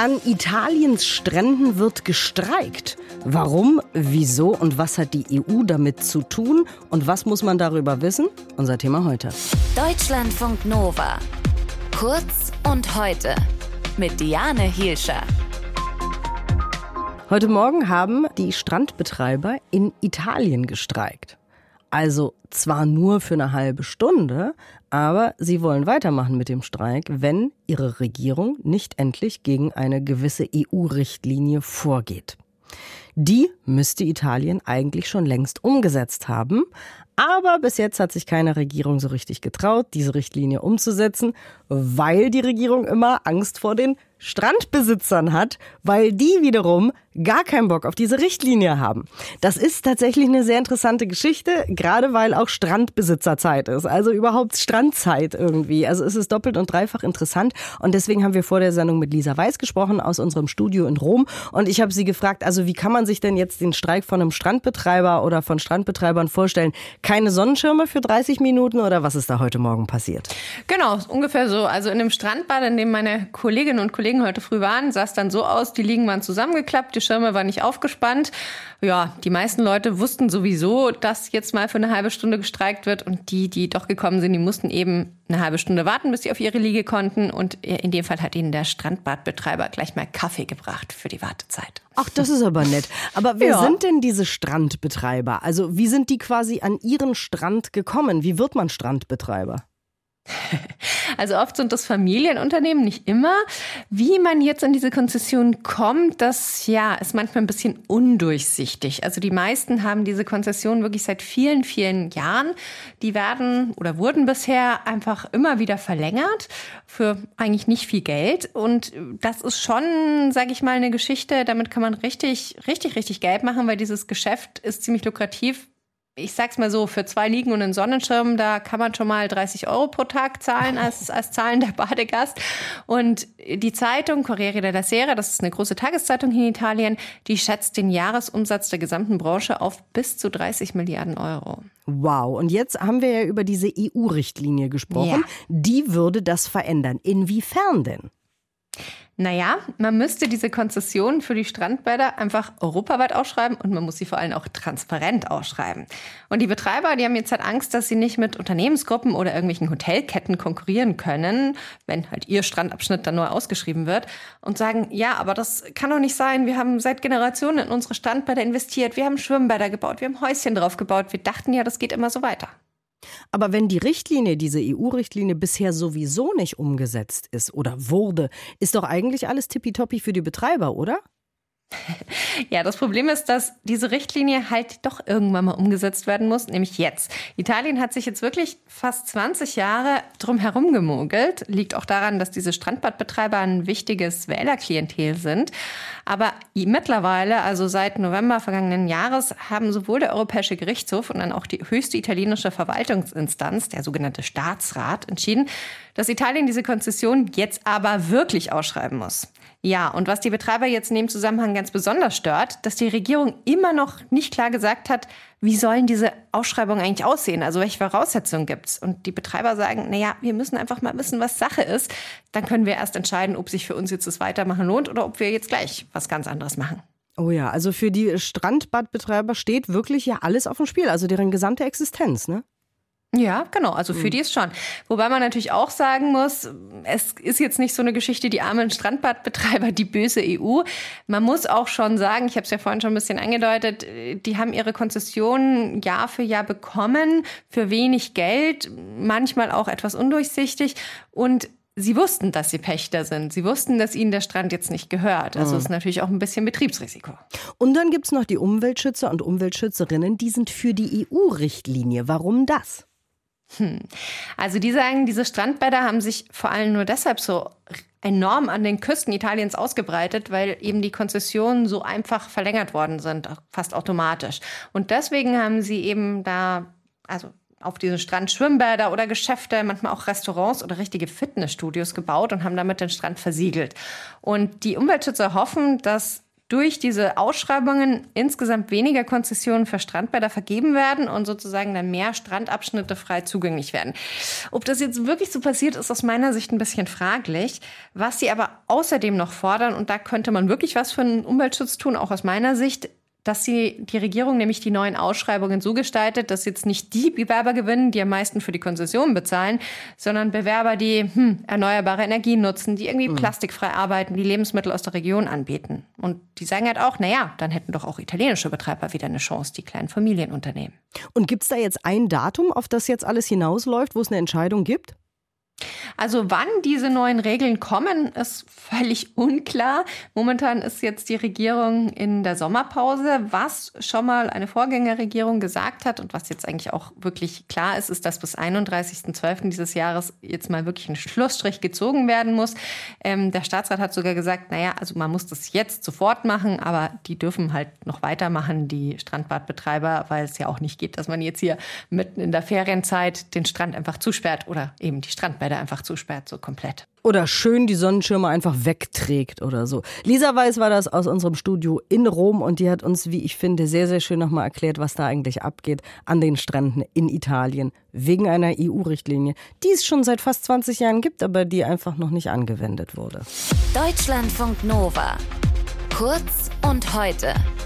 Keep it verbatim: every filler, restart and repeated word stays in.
An Italiens Stränden wird gestreikt. Warum, wieso und was hat die E U damit zu tun? Und was muss man darüber wissen? Unser Thema heute. Deutschlandfunk Nova. Kurz und heute. Mit Diane Hielscher. Heute Morgen haben die Strandbetreiber in Italien gestreikt. Also zwar nur für eine halbe Stunde, aber sie wollen weitermachen mit dem Streik, wenn ihre Regierung nicht endlich gegen eine gewisse E U-Richtlinie vorgeht. Die müsste Italien eigentlich schon längst umgesetzt haben, aber bis jetzt hat sich keine Regierung so richtig getraut, diese Richtlinie umzusetzen, weil die Regierung immer Angst vor den Strandbesitzern hat, weil die wiederum gar keinen Bock auf diese Richtlinie haben. Das ist tatsächlich eine sehr interessante Geschichte, gerade weil auch Strandbesitzerzeit ist, also überhaupt Strandzeit irgendwie. Also es ist doppelt und dreifach interessant und deswegen haben wir vor der Sendung mit Lisa Weiß gesprochen aus unserem Studio in Rom und ich habe sie gefragt, also wie kann man sich denn jetzt den Streik von einem Strandbetreiber oder von Strandbetreibern vorstellen? Keine Sonnenschirme für dreißig Minuten oder was ist da heute Morgen passiert? Genau, ungefähr so. Also in dem Strandbad, in dem meine Kolleginnen und Kollegen heute früh waren, sah es dann so aus, die Liegen waren zusammengeklappt, die Schirme waren nicht aufgespannt. Ja, die meisten Leute wussten sowieso, dass jetzt mal für eine halbe Stunde gestreikt wird und die, die doch gekommen sind, die mussten eben eine halbe Stunde warten, bis sie auf ihre Liege konnten und in dem Fall hat ihnen der Strandbadbetreiber gleich mal Kaffee gebracht für die Wartezeit. Ach, das ist aber nett. Aber wer Ja. sind denn diese Strandbetreiber? Also wie sind die quasi an ihren Strand gekommen? Wie wird man Strandbetreiber? Also oft sind das Familienunternehmen, nicht immer. Wie man jetzt an diese Konzession kommt, das ja ist manchmal ein bisschen undurchsichtig. Also die meisten haben diese Konzession wirklich seit vielen, vielen Jahren. Die werden oder wurden bisher einfach immer wieder verlängert für eigentlich nicht viel Geld. Und das ist schon, sage ich mal, eine Geschichte, damit kann man richtig, richtig, richtig Geld machen, weil dieses Geschäft ist ziemlich lukrativ. Ich sag's mal so, für zwei Liegen und einen Sonnenschirm, da kann man schon mal dreißig Euro pro Tag zahlen als, als zahlender Badegast. Und die Zeitung Corriere della Sera, das ist eine große Tageszeitung hier in Italien, die schätzt den Jahresumsatz der gesamten Branche auf bis zu dreißig Milliarden Euro. Wow, und jetzt haben wir ja über diese E U-Richtlinie gesprochen. Ja. Die würde das verändern. Inwiefern denn? Naja, man müsste diese Konzession für die Strandbäder einfach europaweit ausschreiben und man muss sie vor allem auch transparent ausschreiben. Und die Betreiber, die haben jetzt halt Angst, dass sie nicht mit Unternehmensgruppen oder irgendwelchen Hotelketten konkurrieren können, wenn halt ihr Strandabschnitt dann neu ausgeschrieben wird und sagen, ja, aber das kann doch nicht sein. Wir haben seit Generationen in unsere Strandbäder investiert, wir haben Schwimmbäder gebaut, wir haben Häuschen drauf gebaut. Wir dachten ja, das geht immer so weiter. Aber wenn die Richtlinie, diese E U-Richtlinie bisher sowieso nicht umgesetzt ist oder wurde, ist doch eigentlich alles tippitoppi für die Betreiber, oder? Ja, das Problem ist, dass diese Richtlinie halt doch irgendwann mal umgesetzt werden muss, nämlich jetzt. Italien hat sich jetzt wirklich fast zwanzig Jahre drum herum gemogelt. Liegt auch daran, dass diese Strandbadbetreiber ein wichtiges Wählerklientel sind. Aber mittlerweile, also seit November vergangenen Jahres, haben sowohl der Europäische Gerichtshof und dann auch die höchste italienische Verwaltungsinstanz, der sogenannte Staatsrat, entschieden, dass Italien diese Konzession jetzt aber wirklich ausschreiben muss. Ja, und was die Betreiber jetzt in dem Zusammenhang ganz besonders stört, dass die Regierung immer noch nicht klar gesagt hat, wie sollen diese Ausschreibungen eigentlich aussehen? Also welche Voraussetzungen gibt's? Und die Betreiber sagen, naja, wir müssen einfach mal wissen, was Sache ist. Dann können wir erst entscheiden, ob sich für uns jetzt das Weitermachen lohnt oder ob wir jetzt gleich was ganz anderes machen. Oh ja, also für die Strandbadbetreiber steht wirklich ja alles auf dem Spiel, also deren gesamte Existenz, ne? Ja, genau, also für die ist schon. Wobei man natürlich auch sagen muss, es ist jetzt nicht so eine Geschichte, die armen Strandbadbetreiber, die böse E U. Man muss auch schon sagen, ich habe es ja vorhin schon ein bisschen angedeutet, die haben ihre Konzessionen Jahr für Jahr bekommen, für wenig Geld, manchmal auch etwas undurchsichtig und sie wussten, dass sie Pächter sind. Sie wussten, dass ihnen der Strand jetzt nicht gehört. Also ist natürlich auch ein bisschen Betriebsrisiko. Und dann gibt's noch die Umweltschützer und Umweltschützerinnen, die sind für die E U-Richtlinie. Warum das? Hm. Also die sagen, diese Strandbäder haben sich vor allem nur deshalb so enorm an den Küsten Italiens ausgebreitet, weil eben die Konzessionen so einfach verlängert worden sind, fast automatisch. Und deswegen haben sie eben da, also auf diesen Strand Schwimmbäder oder Geschäfte, manchmal auch Restaurants oder richtige Fitnessstudios gebaut und haben damit den Strand versiegelt. Und die Umweltschützer hoffen, dass durch diese Ausschreibungen insgesamt weniger Konzessionen für Strandbäder vergeben werden und sozusagen dann mehr Strandabschnitte frei zugänglich werden. Ob das jetzt wirklich so passiert, ist aus meiner Sicht ein bisschen fraglich. Was sie aber außerdem noch fordern, und da könnte man wirklich was für den Umweltschutz tun, auch aus meiner Sicht, dass sie die Regierung nämlich die neuen Ausschreibungen so gestaltet, dass jetzt nicht die Bewerber gewinnen, die am meisten für die Konzessionen bezahlen, sondern Bewerber, die hm, erneuerbare Energien nutzen, die irgendwie mhm. plastikfrei arbeiten, die Lebensmittel aus der Region anbieten. Und die sagen halt auch, naja, dann hätten doch auch italienische Betreiber wieder eine Chance, die kleinen Familienunternehmen. Und gibt es da jetzt ein Datum, auf das jetzt alles hinausläuft, wo es eine Entscheidung gibt? Also wann diese neuen Regeln kommen, ist völlig unklar. Momentan ist jetzt die Regierung in der Sommerpause. Was schon mal eine Vorgängerregierung gesagt hat und was jetzt eigentlich auch wirklich klar ist, ist, dass bis einunddreißigsten zwölften dieses Jahres jetzt mal wirklich ein Schlussstrich gezogen werden muss. Ähm, der Staatsrat hat sogar gesagt, naja, also man muss das jetzt sofort machen, aber die dürfen halt noch weitermachen, die Strandbadbetreiber, weil es ja auch nicht geht, dass man jetzt hier mitten in der Ferienzeit den Strand einfach zusperrt oder eben die Strandbäder einfach zusperrt, so komplett. Oder schön die Sonnenschirme einfach wegträgt oder so. Lisa Weiß war das aus unserem Studio in Rom und die hat uns, wie ich finde, sehr, sehr schön nochmal erklärt, was da eigentlich abgeht an den Stränden in Italien wegen einer E U-Richtlinie, die es schon seit fast zwanzig Jahren gibt, aber die einfach noch nicht angewendet wurde. Deutschlandfunk Nova. Kurz und heute.